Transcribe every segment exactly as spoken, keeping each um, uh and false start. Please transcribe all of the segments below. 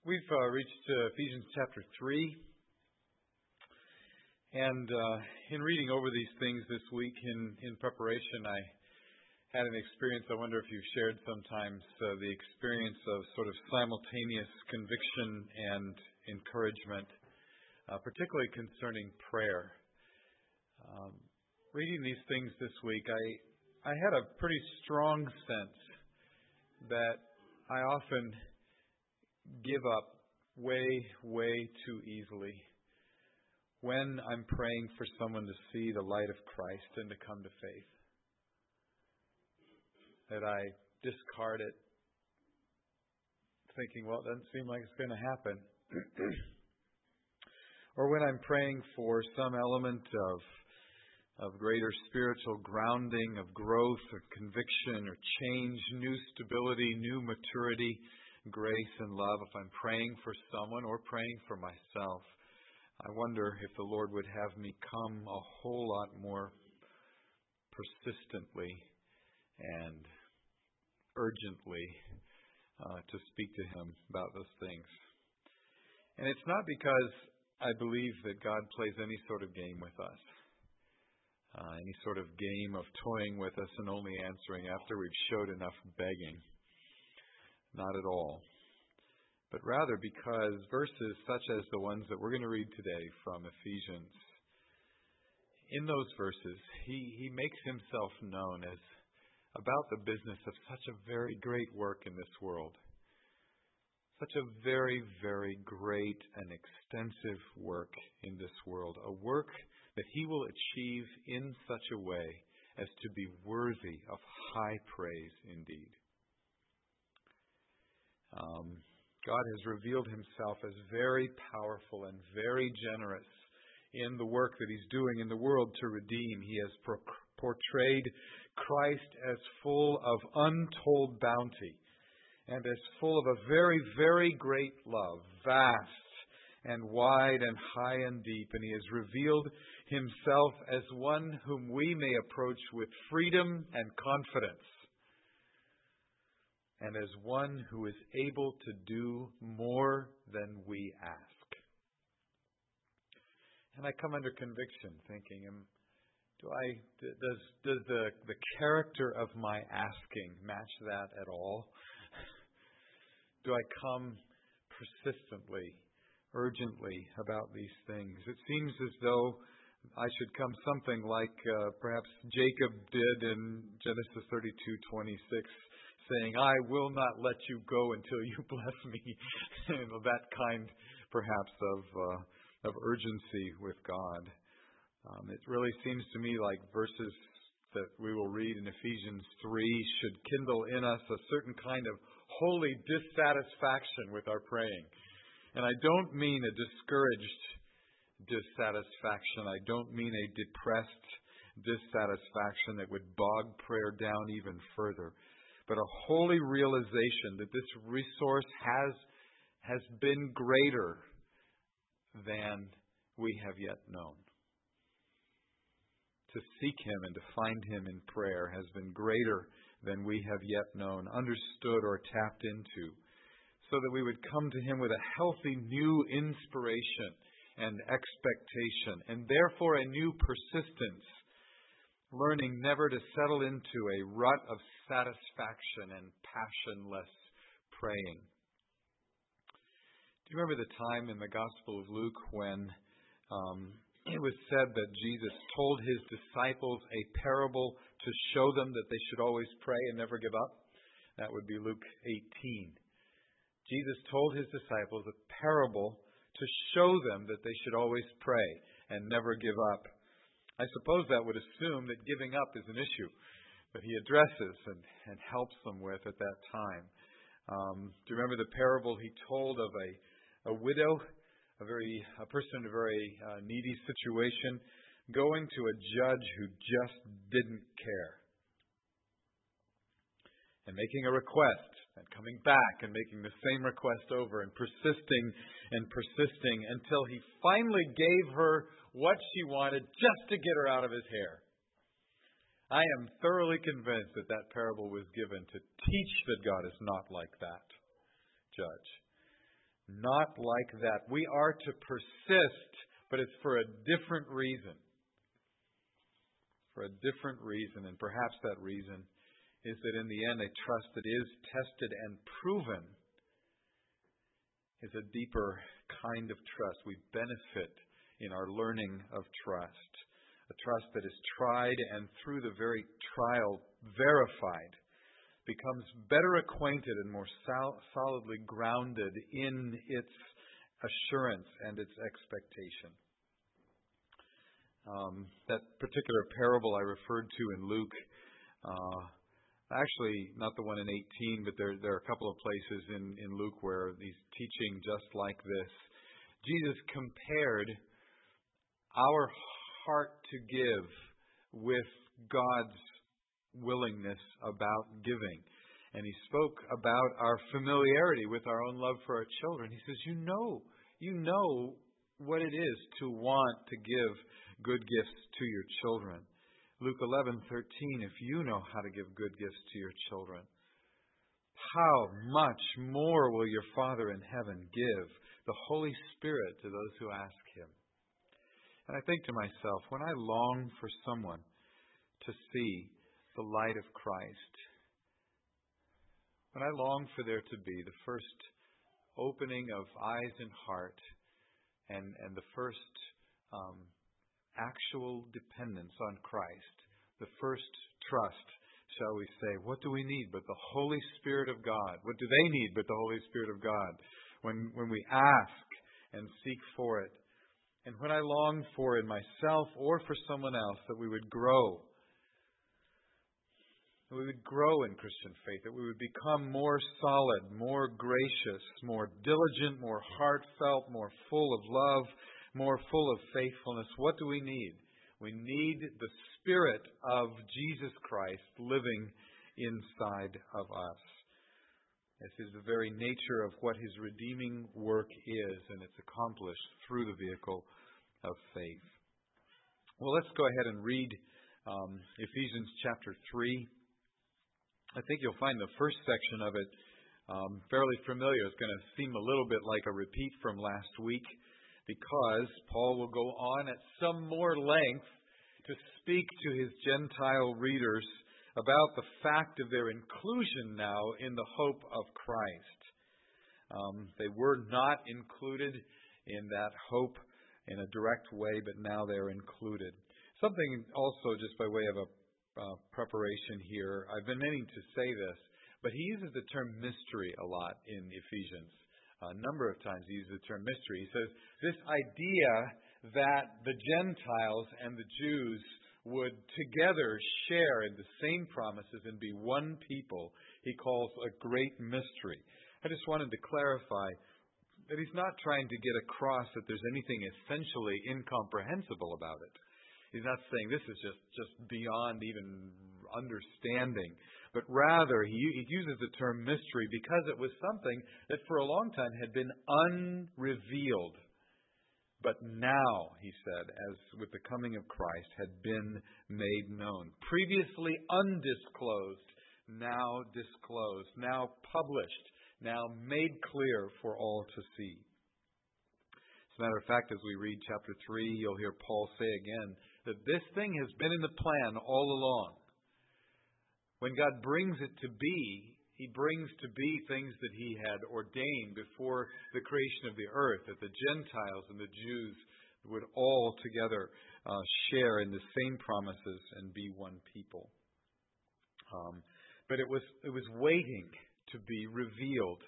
We've uh, reached uh, Ephesians chapter three, and uh, in reading over these things this week in, in preparation, I had an experience. I wonder if you've shared sometimes uh, the experience of sort of simultaneous conviction and encouragement, uh, particularly concerning prayer. Um, reading these things this week, I, I had a pretty strong sense that I often give up way, way too easily when I'm praying for someone to see the light of Christ and to come to faith. That I discard it, thinking, well, it doesn't seem like it's going to happen. Or when I'm praying for some element of of greater spiritual grounding, of growth or conviction or change, new stability, new maturity, grace and love, if I'm praying for someone or praying for myself, I wonder if the Lord would have me come a whole lot more persistently and urgently uh, to speak to Him about those things. And it's not because I believe that God plays any sort of game with us, uh, any sort of game of toying with us and only answering after we've showed enough begging. Not at all. But rather because verses such as the ones that we're going to read today from Ephesians, in those verses, he, he makes himself known as about the business of such a very great work in this world. Such a very, very great and extensive work in this world. A work that he will achieve in such a way as to be worthy of high praise indeed. Um, God has revealed Himself as very powerful and very generous in the work that He's doing in the world to redeem. He has pro- portrayed Christ as full of untold bounty and as full of a very, very great love, vast and wide and high and deep. And He has revealed Himself as one whom we may approach with freedom and confidence, and as one who is able to do more than we ask. And I come under conviction, thinking, um, do I does does the the character of my asking match that at all? Do I come persistently, urgently about these things? It seems as though I should come something like uh, perhaps Jacob did in Genesis thirty-two twenty-six. Saying, I will not let you go until you bless me. You know, that kind, perhaps, of uh, of urgency with God. Um, it really seems to me like verses that we will read in Ephesians three should kindle in us a certain kind of holy dissatisfaction with our praying. And I don't mean a discouraged dissatisfaction. I don't mean a depressed dissatisfaction that would bog prayer down even further. But a holy realization that this resource has has been greater than we have yet known. To seek Him and to find Him in prayer has been greater than we have yet known, understood or tapped into, so that we would come to Him with a healthy new inspiration and expectation, and therefore a new persistence, learning never to settle into a rut of satisfaction and passionless praying. Do you remember the time in the Gospel of Luke when um, it was said that Jesus told His disciples a parable to show them that they should always pray and never give up? That would be Luke eighteen. Jesus told His disciples a parable to show them that they should always pray and never give up. I suppose that would assume that giving up is an issue that He addresses and, and helps them with at that time. Um, do you remember the parable He told of a, a widow, a very a person in a very uh, needy situation, going to a judge who just didn't care, and making a request, and coming back and making the same request over, and persisting and persisting until he finally gave her what she wanted just to get her out of his hair. I am thoroughly convinced that that parable was given to teach that God is not like that judge. Not like that. We are to persist, but it's for a different reason. For a different reason, and perhaps that reason is that in the end a trust that is tested and proven is a deeper kind of trust. We benefit in our learning of trust. A trust that is tried and through the very trial verified becomes better acquainted and more sol- solidly grounded in its assurance and its expectation. Um, that particular parable I referred to in Luke, uh, actually not the one in eighteen, but there, there are a couple of places in, in Luke where he's teaching just like this. Jesus compared our heart to give with God's willingness about giving. And he spoke about our familiarity with our own love for our children. He says, you know, you know what it is to want to give good gifts to your children. Luke eleven thirteen, if you know how to give good gifts to your children, how much more will your Father in heaven give the Holy Spirit to those who ask Him? And I think to myself, when I long for someone to see the light of Christ, when I long for there to be the first opening of eyes and heart and, and the first um, actual dependence on Christ, the first trust, shall we say, what do we need but the Holy Spirit of God? What do they need but the Holy Spirit of God? When, when we ask and seek for it, and when I long for in myself or for someone else that we would grow, that we would grow in Christian faith, that we would become more solid, more gracious, more diligent, more heartfelt, more full of love, more full of faithfulness. What do we need? We need the Spirit of Jesus Christ living inside of us. This is the very nature of what His redeeming work is, and it's accomplished through the vehicle of faith. Well, let's go ahead and read um, Ephesians chapter three. I think you'll find the first section of it um, fairly familiar. It's going to seem a little bit like a repeat from last week, because Paul will go on at some more length to speak to his Gentile readers about the fact of their inclusion now in the hope of Christ. Um, they were not included in that hope in a direct way, but now they're included. Something also, just by way of a uh, preparation here, I've been meaning to say this, but he uses the term mystery a lot in Ephesians. A number of times he uses the term mystery. He says this idea that the Gentiles and the Jews would together share in the same promises and be one people, he calls a great mystery. I just wanted to clarify that he's not trying to get across that there's anything essentially incomprehensible about it. He's not saying this is just, just beyond even understanding. But rather, he, he uses the term mystery because it was something that for a long time had been unrevealed. But now, he said, as with the coming of Christ, had been made known. Previously undisclosed, now disclosed, now published, now made clear for all to see. As a matter of fact, as we read chapter three, you'll hear Paul say again that this thing has been in the plan all along. When God brings it to be, He brings to be things that He had ordained before the creation of the earth, that the Gentiles and the Jews would all together uh, share in the same promises and be one people. Um, but it was it was waiting to be revealed.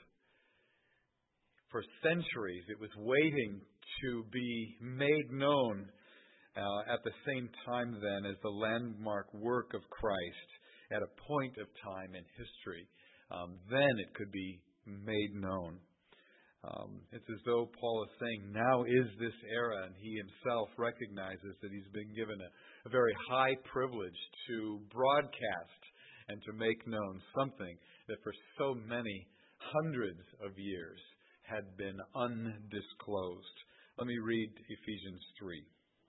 For centuries, it was waiting to be made known uh, at the same time then as the landmark work of Christ at a point of time in history. Um, then it could be made known. Um, it's as though Paul is saying, now is this era, and he himself recognizes that he's been given a, a very high privilege to broadcast and to make known something that for so many hundreds of years had been undisclosed. Let me read Ephesians three.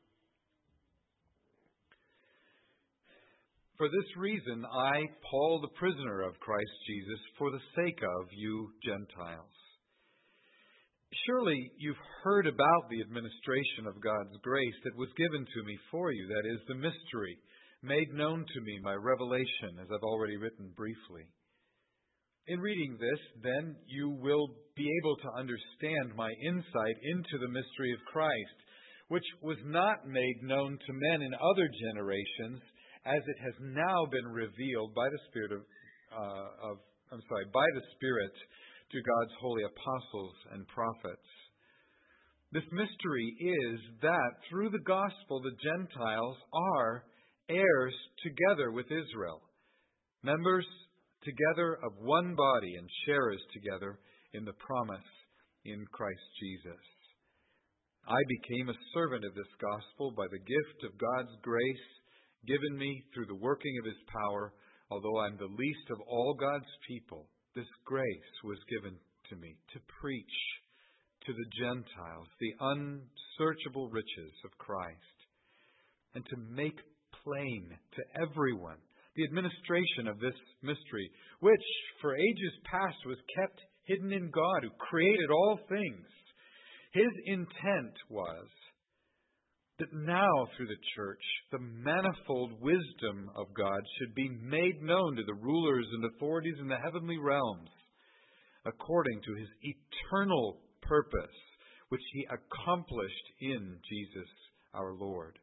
For this reason, I, Paul, the prisoner of Christ Jesus, for the sake of you Gentiles, Surely you've heard about the administration of God's grace that was given to me for you, that is, the mystery made known to me by revelation, as I've already written briefly. In reading this, then, you will be able to understand my insight into the mystery of Christ, which was not made known to men in other generations, as it has now been revealed by the Spirit of, uh, of I'm sorry, by the Spirit to God's holy apostles and prophets. This mystery is that through the gospel the Gentiles are heirs together with Israel, members together of one body and sharers together in the promise in Christ Jesus. I became a servant of this gospel by the gift of God's grace given me through the working of His power. Although I'm the least of all God's people, this grace was given to me to preach to the Gentiles the unsearchable riches of Christ, and to make plain to everyone the administration of this mystery, which for ages past was kept hidden in God, who created all things. His intent was that now through the church, the manifold wisdom of God should be made known to the rulers and authorities in the heavenly realms, according to His eternal purpose, which He accomplished in Jesus our Lord.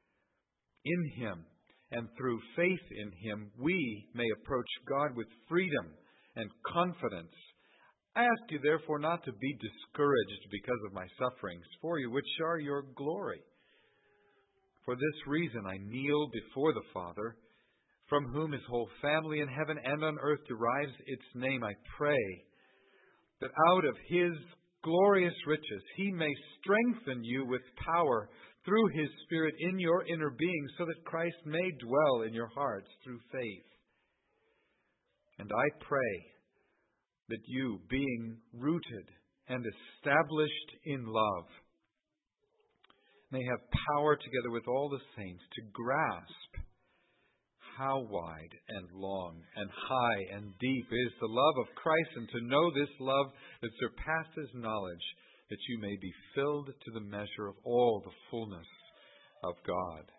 In Him, and through faith in Him, we may approach God with freedom and confidence. I ask you, therefore, not to be discouraged because of my sufferings for you, which are your glory. For this reason I kneel before the Father, from whom His whole family in heaven and on earth derives its name. I pray that out of His glorious riches He may strengthen you with power through His Spirit in your inner being, so that Christ may dwell in your hearts through faith. And I pray that you, being rooted and established in love, may have power together with all the saints to grasp how wide and long and high and deep is the love of Christ, and to know this love that surpasses knowledge, that you may be filled to the measure of all the fullness of God.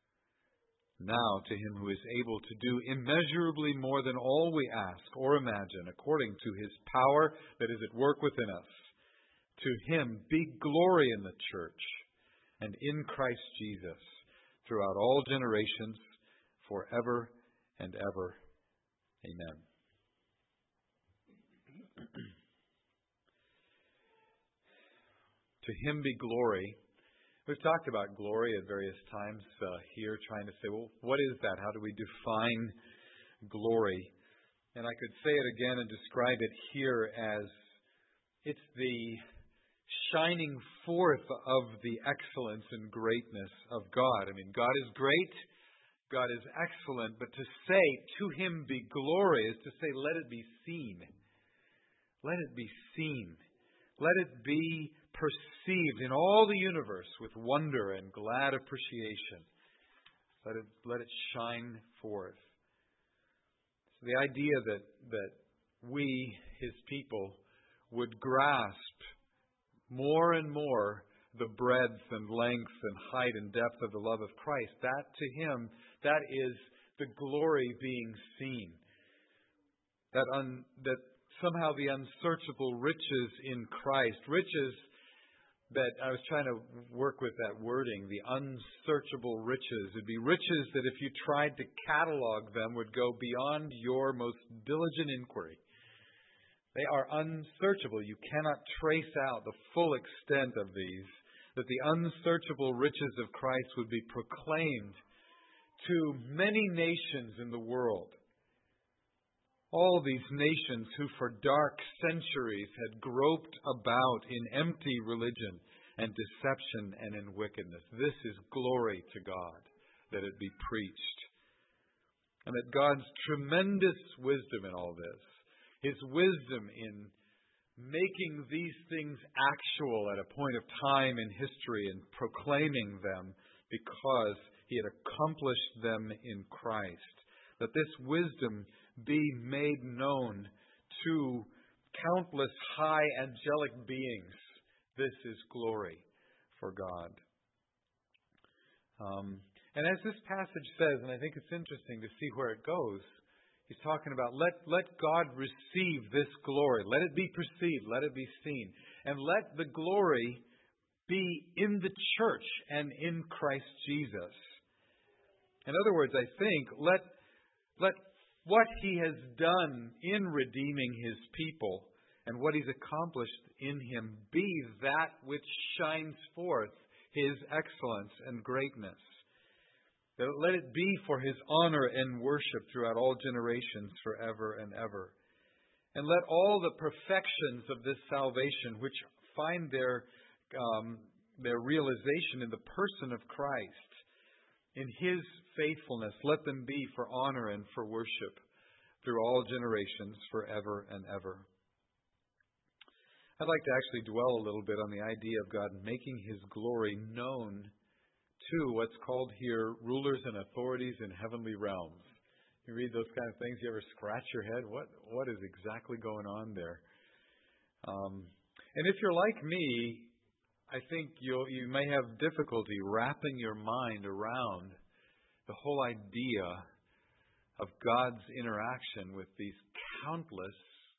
Now to Him who is able to do immeasurably more than all we ask or imagine, according to His power that is at work within us, to Him be glory in the church and in Christ Jesus throughout all generations, forever and ever. Amen. To Him be glory. We've talked about glory at various times uh, here, trying to say, well, what is that? How do we define glory? And I could say it again and describe it here as it's the shining forth of the excellence and greatness of God. I mean, God is great, God is excellent, but to say to Him be glory is to say, let it be seen. Let it be seen. Let it be perceived in all the universe with wonder and glad appreciation. Let it, let it shine forth. So the idea that, that we, His people, would grasp more and more the breadth and length and height and depth of the love of Christ, that to Him, that is the glory being seen. That, un, that somehow the unsearchable riches in Christ, riches that I was trying to work with that wording, the unsearchable riches. It'd be riches that if you tried to catalog them would go beyond your most diligent inquiry. They are unsearchable. You cannot trace out the full extent of these, that the unsearchable riches of Christ would be proclaimed to many nations in the world. All these nations who for dark centuries had groped about in empty religion and deception and in wickedness. This is glory to God, that it be preached. And that God's tremendous wisdom in all this, His wisdom in making these things actual at a point of time in history and proclaiming them because He had accomplished them in Christ, that this wisdom be made known to countless high angelic beings This is glory for God. Um, and as this passage says, and I think it's interesting to see where it goes, he's talking about let, let God receive this glory. Let it be perceived. Let it be seen. And let the glory be in the church and in Christ Jesus. In other words, I think, let, let what He has done in redeeming His people and what He's accomplished in Him be that which shines forth His excellence and greatness. Let it be for His honor and worship throughout all generations forever and ever. And let all the perfections of this salvation, which find their um, their realization in the person of Christ, in His faithfulness, let them be for honor and for worship through all generations forever and ever. I'd like to actually dwell a little bit on the idea of God making His glory known to what's called here rulers and authorities in heavenly realms. You read those kind of things, you ever scratch your head? What what is exactly going on there? Um, and if you're like me, I think you you may have difficulty wrapping your mind around the whole idea of God's interaction with these countless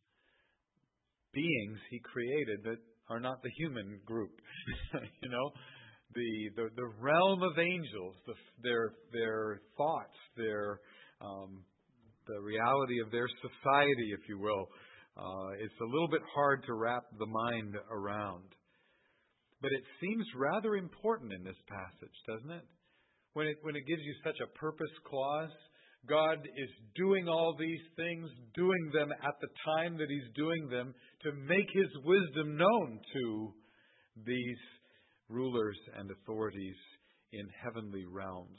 beings He created that are not the human group. you know, the, the the realm of angels, the, their their thoughts, their um, the reality of their society, if you will. Uh, it's a little bit hard to wrap the mind around. But it seems rather important in this passage, doesn't it? When it when it gives you such a purpose clause, God is doing all these things, doing them at the time that He's doing them to make His wisdom known to these rulers and authorities in heavenly realms.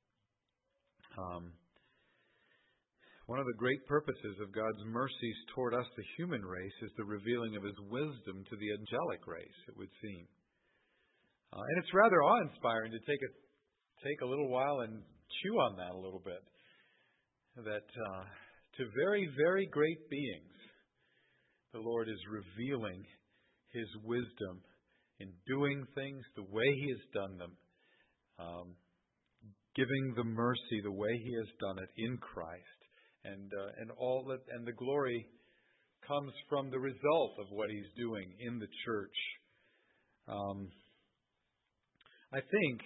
Um, one of the great purposes of God's mercies toward us, the human race, is the revealing of His wisdom to the angelic race, it would seem. Uh, and it's rather awe-inspiring to take a, take a little while and chew on that a little bit. That uh, to very, very great beings, the Lord is revealing His wisdom in doing things the way He has done them, um, giving the mercy the way He has done it in Christ, and uh, and all that, and the glory comes from the result of what He's doing in the church. Um, I think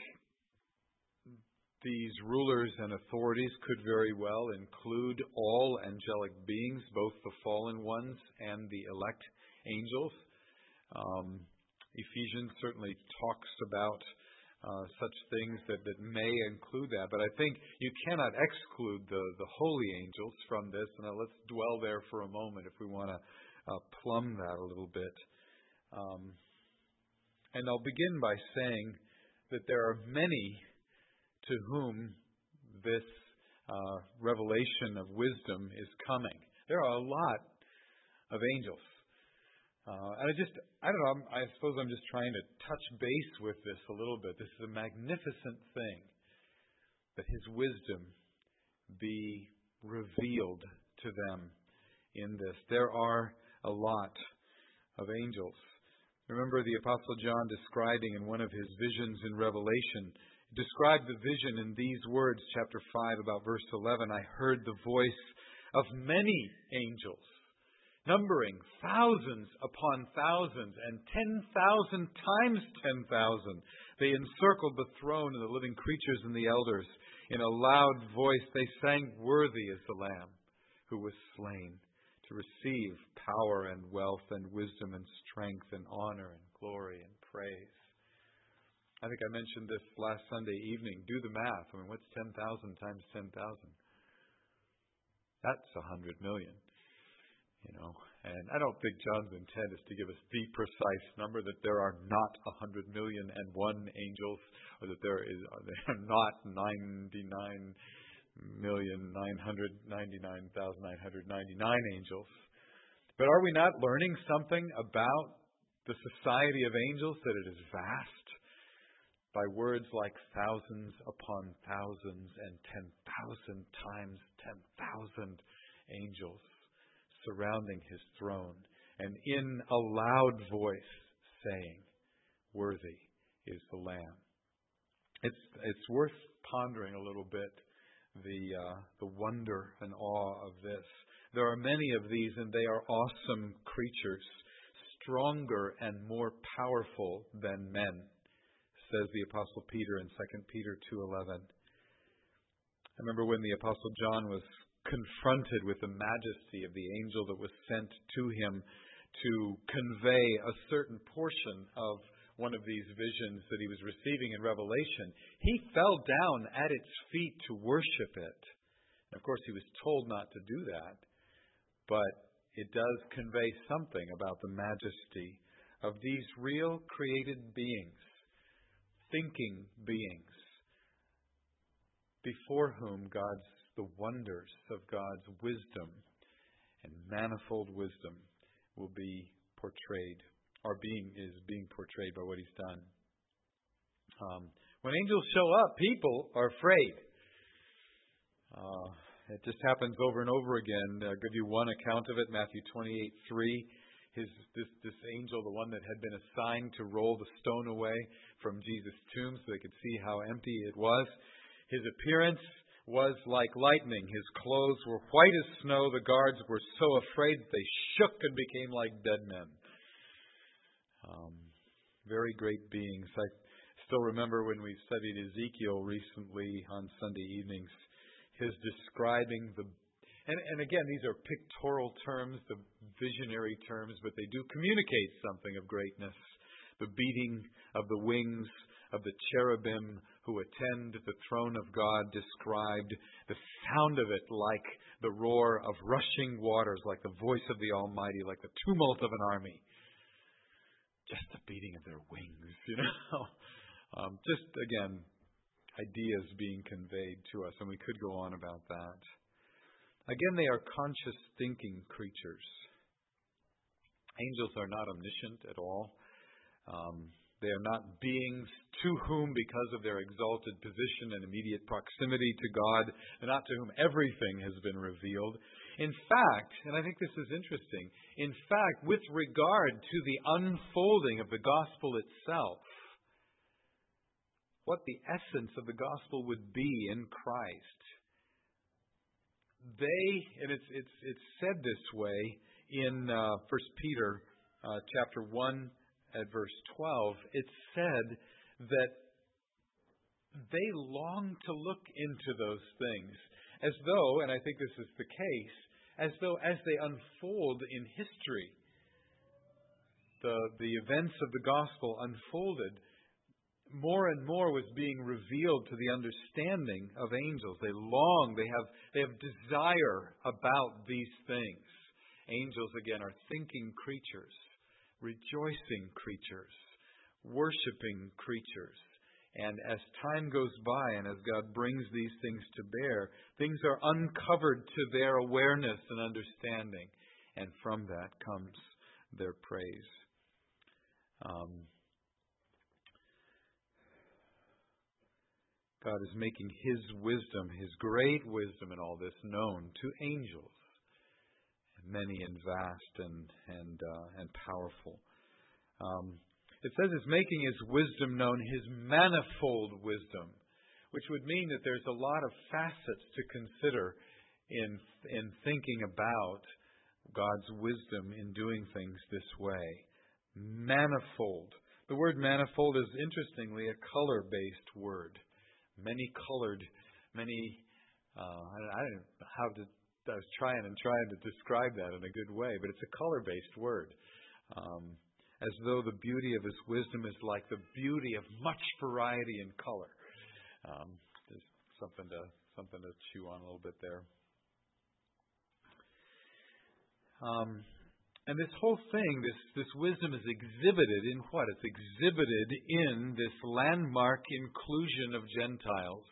these rulers and authorities could very well include all angelic beings, both the fallen ones and the elect angels. Um, Ephesians certainly talks about uh, such things that, that may include that, but I think you cannot exclude the, the holy angels from this. And let's dwell there for a moment if we want to uh, plumb that a little bit. Um, and I'll begin by saying that there are many to whom this uh, revelation of wisdom is coming. There are a lot of angels. Uh, and I just, I don't know, I'm, I suppose I'm just trying to touch base with this a little bit. This is a magnificent thing that His wisdom be revealed to them in this. There are a lot of angels. Remember the Apostle John describing in one of his visions in Revelation, described the vision in these words, chapter five, about verse eleven. I heard the voice of many angels, numbering thousands upon thousands and ten thousand times ten thousand. They encircled the throne and the living creatures and the elders. In a loud voice they sang, Worthy is the Lamb who was slain to receive power and wealth and wisdom and strength and honor and glory and praise. I think I mentioned this last Sunday evening. Do the math. I mean, what's ten thousand times ten thousand? That's a hundred million. You know, and I don't think John's intent is to give us the precise number that there are not a hundred million and one angels, or that there is there are not ninety-nine million nine hundred ninety-nine thousand nine hundred ninety-nine angels. But are we not learning something about the society of angels, that it is vast? By words like thousands upon thousands and ten thousand times ten thousand angels surrounding His throne, and in a loud voice saying, worthy is the Lamb. It's it's worth pondering a little bit the uh, the wonder and awe of this. There are many of these, and they are awesome creatures, stronger and more powerful than men, says the Apostle Peter in Second Peter two eleven. I remember when the Apostle John was confronted with the majesty of the angel that was sent to him to convey a certain portion of one of these visions that he was receiving in Revelation. He fell down at its feet to worship it. And of course, he was told not to do that. But it does convey something about the majesty of these real created beings, thinking beings, before whom God's the wonders of God's wisdom and manifold wisdom will be portrayed, or being is being portrayed by what He's done. Um, when angels show up, people are afraid. Uh, it just happens over and over again. I'll give you one account of it, Matthew twenty-eight three. His, this, this angel, the one that had been assigned to roll the stone away from Jesus' tomb so they could see how empty it was, his appearance was like lightning. His clothes were white as snow. The guards were so afraid that they shook and became like dead men. Um, very great beings. I still remember when we studied Ezekiel recently on Sunday evenings, his describing the, and, and again, these are pictorial terms, the visionary terms, but they do communicate something of greatness. The beating of the wings of the cherubim who attend the throne of God, described the sound of it like the roar of rushing waters, like the voice of the Almighty, like the tumult of an army. Just the beating of their wings, you know. um, just, again, ideas being conveyed to us, and we could go on about that. Again, they are conscious thinking creatures. Angels are not omniscient at all. Um, They are not beings to whom, because of their exalted position and immediate proximity to God, and not to whom everything has been revealed. In fact, and I think this is interesting, in fact, with regard to the unfolding of the gospel itself, what the essence of the gospel would be in Christ, they, and it's it's it's said this way in uh, First Peter uh, chapter one. At verse twelve, it said that they long to look into those things as though, and I think this is the case, as though as they unfold in history, the, the events of the gospel unfolded, more and more was being revealed to the understanding of angels. They long, they have, they have desire about these things. Angels, again, are thinking creatures, rejoicing creatures, worshiping creatures. And as time goes by and as God brings these things to bear, things are uncovered to their awareness and understanding. And from that comes their praise. Um, God is making His wisdom, His great wisdom in all this, known to angels. Many and vast and and uh, and powerful. Um, it says it's making His wisdom known, His manifold wisdom, which would mean that there's a lot of facets to consider in in thinking about God's wisdom in doing things this way. Manifold. The word manifold is, interestingly, a color-based word. Many colored, many. Uh, I, I don't know how to. I was trying and trying to describe that in a good way, but it's a color-based word. Um, as though the beauty of His wisdom is like the beauty of much variety in color. Um, there's something to something to chew on a little bit there. Um, and this whole thing, this this wisdom is exhibited in what? It's exhibited in this landmark inclusion of Gentiles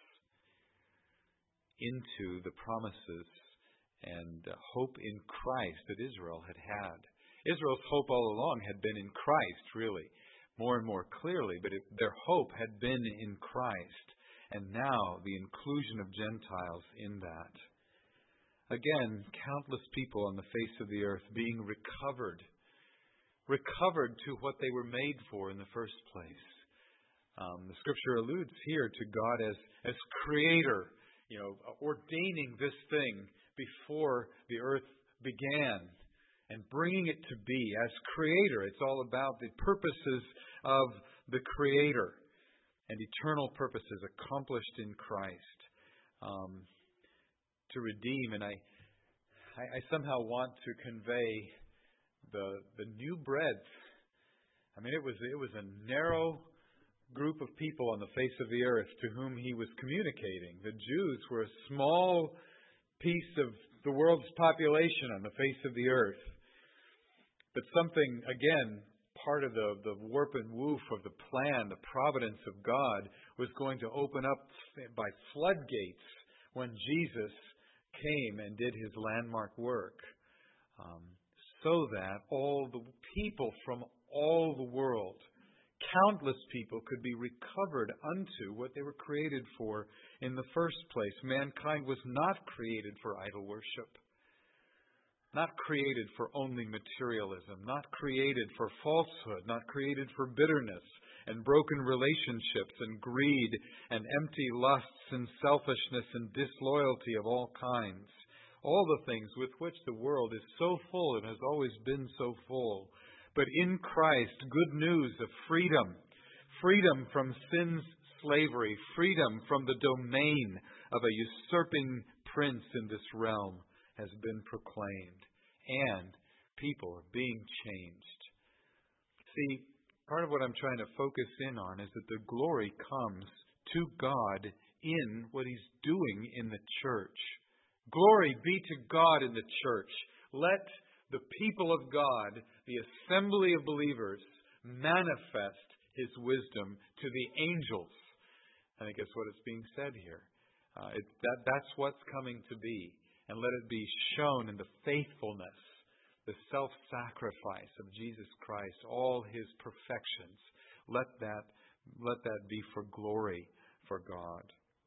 into the promises and uh, hope in Christ that Israel had had. Israel's hope all along had been in Christ, really, more and more clearly, but it, their hope had been in Christ, and now the inclusion of Gentiles in that. Again, countless people on the face of the earth being recovered, recovered to what they were made for in the first place. Um, the Scripture alludes here to God as, as creator, you know, ordaining this thing before the earth began and bringing it to be as creator. It's all about the purposes of the Creator and eternal purposes accomplished in Christ um, to redeem. And I, I, I somehow want to convey the the new breadth. I mean, it was it was a narrow group of people on the face of the earth to whom he was communicating. The Jews were a small piece of the world's population on the face of the earth. But something, again, part of the, the warp and woof of the plan, the providence of God, was going to open up by floodgates when Jesus came and did his landmark work, um, so that all the people from all the world, countless people, could be recovered unto what they were created for in the first place. Mankind was not created for idol worship. Not created for only materialism, not created for falsehood, not created for bitterness and broken relationships and greed and empty lusts and selfishness and disloyalty of all kinds. All the things with which the world is so full and has always been so full. But in Christ, good news of freedom, freedom from sin's slavery, freedom from the domain of a usurping prince in this realm, has been proclaimed, and people are being changed. See, part of what I'm trying to focus in on is that the glory comes to God in what He's doing in the church. Glory be to God in the church. Let the people of God, the assembly of believers, manifest His wisdom to the angels. I think that's what is being said here. Uh, it, that, that's what's coming to be. And let it be shown in the faithfulness, the self-sacrifice of Jesus Christ, all His perfections. Let that, let that be for glory for God.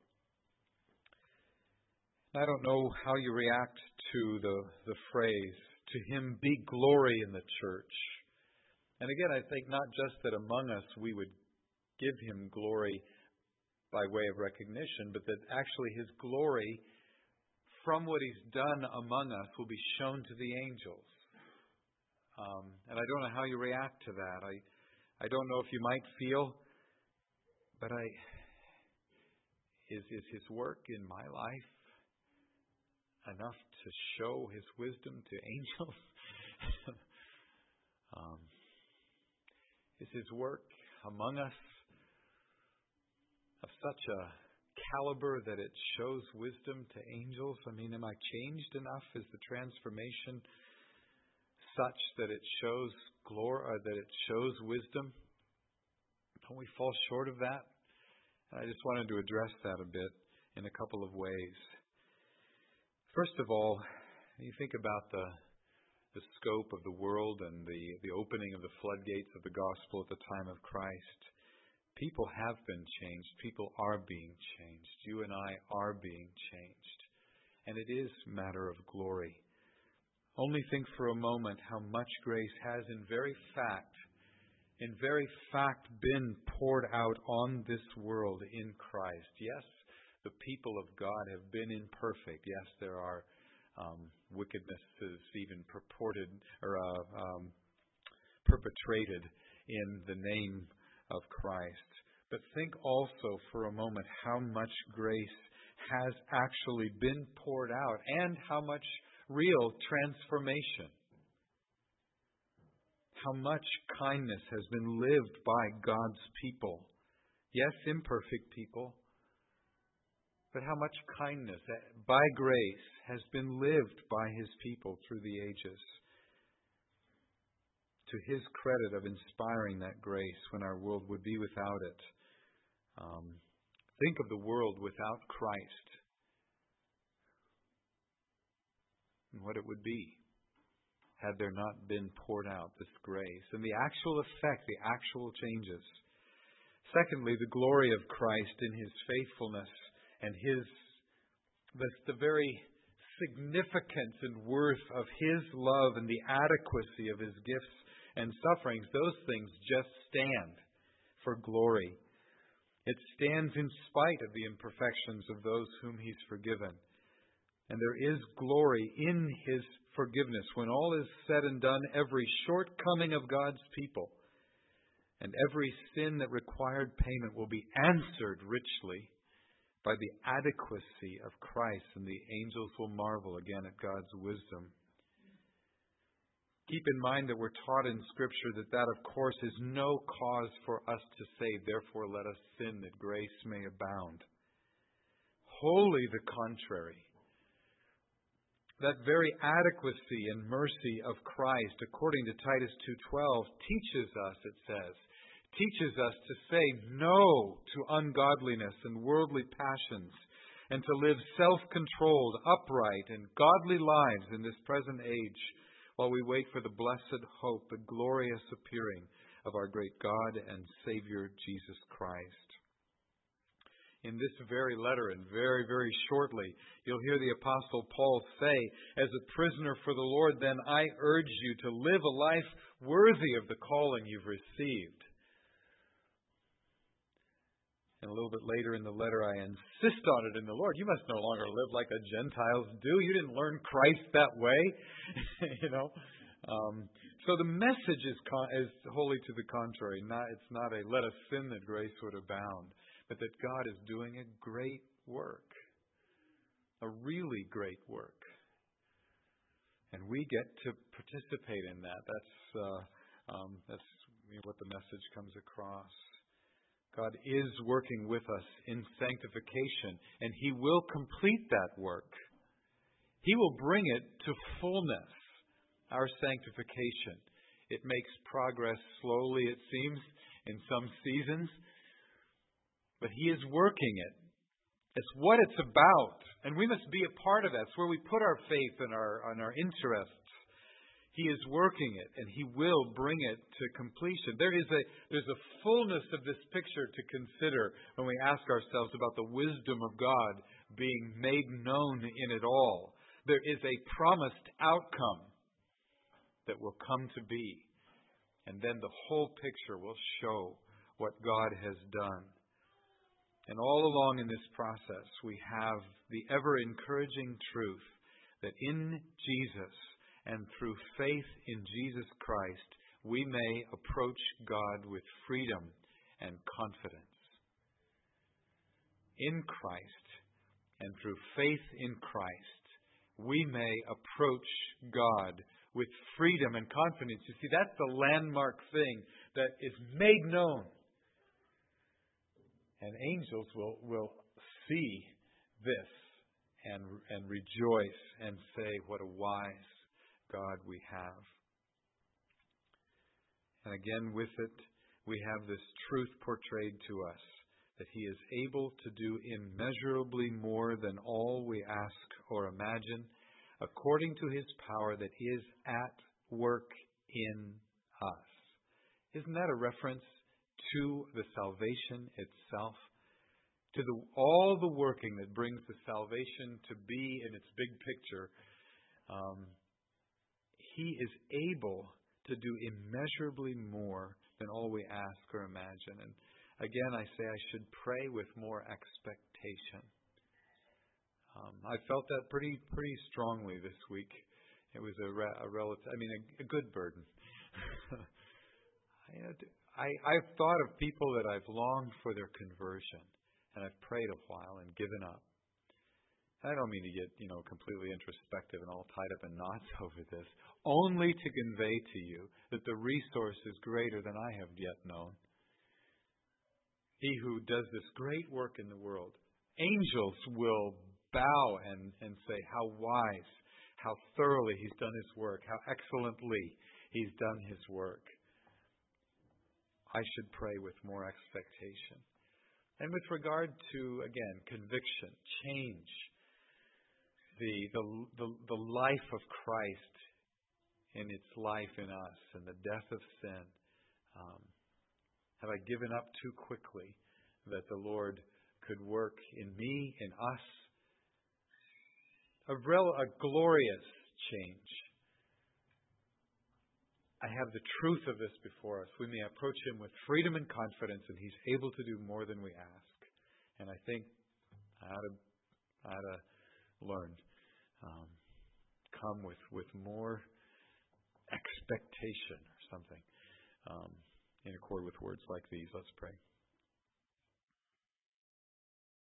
I don't know how you react to the, the phrase, "To Him be glory in the church." And again, I think not just that among us we would give Him glory by way of recognition, but that actually His glory from what He's done among us will be shown to the angels. Um, and I don't know how you react to that. I, I don't know if you might feel, but I is is His work in my life enough to show His wisdom to angels? um, is His work among us of such a caliber that it shows wisdom to angels? I mean, am I changed enough? Is the transformation such that it shows glory, or that it shows wisdom? Don't we fall short of that? And I just wanted to address that a bit in a couple of ways. First of all, you think about the the scope of the world and the, the opening of the floodgates of the gospel at the time of Christ. People have been changed. People are being changed. You and I are being changed. And it is a matter of glory. Only think for a moment how much grace has in very fact, in very fact been poured out on this world in Christ. Yes, the people of God have been imperfect. Yes, there are um, wickednesses even purported or uh, um, perpetrated in the name of Christ. But think also for a moment how much grace has actually been poured out and how much real transformation. How much kindness has been lived by God's people. Yes, imperfect people, but how much kindness by grace has been lived by His people through the ages. To His credit of inspiring that grace when our world would be without it. Um, think of the world without Christ and what it would be had there not been poured out this grace and the actual effect, the actual changes. Secondly, the glory of Christ in His faithfulness and His the, the very significance and worth of His love and the adequacy of His gifts and sufferings, those things just stand for glory. It stands in spite of the imperfections of those whom He's forgiven. And there is glory in His forgiveness. When all is said and done, every shortcoming of God's people and every sin that required payment will be answered richly by the adequacy of Christ, and the angels will marvel again at God's wisdom. Keep in mind that we're taught in Scripture that that, of course, is no cause for us to save. Therefore, let us sin that grace may abound. Wholly the contrary. That very adequacy and mercy of Christ, according to Titus two twelve, teaches us, it says, teaches us to say no to ungodliness and worldly passions, and to live self-controlled, upright, and godly lives in this present age, while we wait for the blessed hope, the glorious appearing of our great God and Savior, Jesus Christ. In this very letter, and very, very shortly, you'll hear the Apostle Paul say, as a prisoner for the Lord, then I urge you to live a life worthy of the calling you've received. And a little bit later in the letter, I insist on it in the Lord. You must no longer live like the Gentiles do. You didn't learn Christ that way. you know. Um, so the message is, con- is wholly to the contrary. Not, it's not a let us sin that grace would abound, but that God is doing a great work, a really great work. And we get to participate in that. That's, uh, um, that's what the message comes across. God is working with us in sanctification, and He will complete that work. He will bring it to fullness, our sanctification. It makes progress slowly, it seems, in some seasons, but He is working it. It's what it's about, and we must be a part of that. It's where we put our faith and our, and our interests. He is working it, and He will bring it to completion. There is a there's a fullness of this picture to consider when we ask ourselves about the wisdom of God being made known in it all. There is a promised outcome that will come to be, and then the whole picture will show what God has done. And all along in this process, we have the ever-encouraging truth that in Jesus and through faith in Jesus Christ, we may approach God with freedom and confidence. In Christ and through faith in Christ, we may approach God with freedom and confidence. You see, that's the landmark thing that is made known. And angels will, will see this and, and rejoice and say, what a wise God we have. And again, with it, we have this truth portrayed to us, that He is able to do immeasurably more than all we ask or imagine, according to His power that is at work in us. Isn't that a reference to the salvation itself? To the, all the working that brings the salvation to be in its big picture. Um, He is able to do immeasurably more than all we ask or imagine. And again, I say I should pray with more expectation. Um, I felt that pretty pretty strongly this week. It was a, re- a relative, I mean, a, a good burden. I, had, I, I've thought of people that I've longed for their conversion, and I've prayed a while and given up. I don't mean to get, you know, completely introspective and all tied up in knots over this. Only to convey to you that the resource is greater than I have yet known. He who does this great work in the world, angels will bow and, and say how wise, how thoroughly He's done His work, how excellently He's done His work. I should pray with more expectation. And with regard to, again, conviction, change, The, the the the life of Christ in its life in us and the death of sin. Um, have I given up too quickly that the Lord could work in me, in us, a, rel- a glorious change? I have the truth of this before us. We may approach Him with freedom and confidence, and He's able to do more than we ask. And I think I ought to, I ought to learn, um, come with, with more expectation or something, um, in accord with words like these. Let's pray.